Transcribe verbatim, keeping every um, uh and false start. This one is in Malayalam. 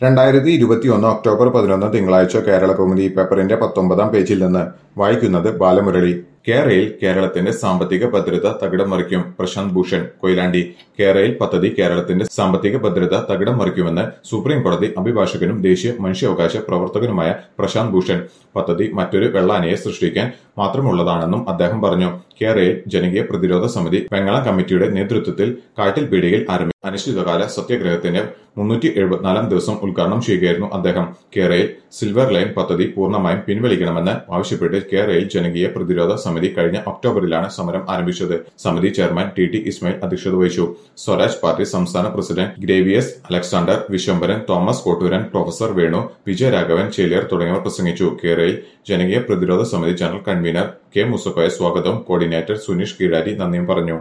രണ്ടായിരത്തി ഇരുപത്തിയൊന്ന് ഒക്ടോബർ പതിനൊന്ന് തിങ്കളാഴ്ച കേരള കൗമുദി പേപ്പറിന്റെ പത്തൊമ്പതാം പേജിൽ നിന്ന് വായിക്കുന്നത് ബാലമുരളി. കേരയിൽ കേരളത്തിന്റെ സാമ്പത്തിക ഭദ്രത തകിടം മറിക്കും പ്രശാന്ത് ഭൂഷൺ. കൊയിലാണ്ടി. കേരയിൽ പദ്ധതി കേരളത്തിന്റെ സാമ്പത്തിക ഭദ്രത തകിടം മറിക്കുമെന്ന് സുപ്രീം കോടതി അഭിഭാഷകനും ദേശീയ മനുഷ്യാവകാശ പ്രവർത്തകനുമായ പ്രശാന്ത് ഭൂഷൺ. പദ്ധതി മറ്റൊരു വെള്ളാനയെ സൃഷ്ടിക്കാൻ മാത്രമുള്ളതാണെന്നും അദ്ദേഹം പറഞ്ഞു. കേരയിൽ ജനകീയ പ്രതിരോധ സമിതി വെങ്ങളം കമ്മിറ്റിയുടെ നേതൃത്വത്തിൽ കാട്ടിൽപീടികയിൽ ആരംഭിച്ച അനിശ്ചിതകാല സത്യാഗ്രഹത്തിന്റെ മുന്നൂറ്റി എഴുപത്തിനാലാം ദിവസം ഉദ്ഘാടനം ചെയ്യുകയായിരുന്നു അദ്ദേഹം. കേരയിൽ സിൽവർ ലൈൻ പദ്ധതി പൂർണ്ണമായും പിൻവലിക്കണമെന്ന് ആവശ്യപ്പെട്ട് കേരയിൽ ജനകീയ പ്രതിരോധ സമിതി കഴിഞ്ഞ ഒക്ടോബറിലാണ് സമരം ആരംഭിച്ചത്. സമിതി ചെയർമാൻ ടി ടി ഇസ്മായിൽ അധ്യക്ഷത വഹിച്ചു. സ്വരാജ് പാർട്ടി സംസ്ഥാന പ്രസിഡന്റ് ഗ്രേവിയസ് അലക്സാണ്ടർ, വിശ്വംഭരൻ, തോമസ് കോട്ടൂരൻ, പ്രൊഫസർ വേണു, വിജയരാഘവൻ ചേലിയർ തുടങ്ങിയവർ പ്രസംഗിച്ചു. കേരയിൽ ജനകീയ പ്രതിരോധ സമിതി ജനറൽ കൺവീനർ കെ മുസഫയെ സ്വാഗതവും കോർഡിനേറ്റർ സുനീഷ് കീഴാരി നന്ദിയും പറഞ്ഞു.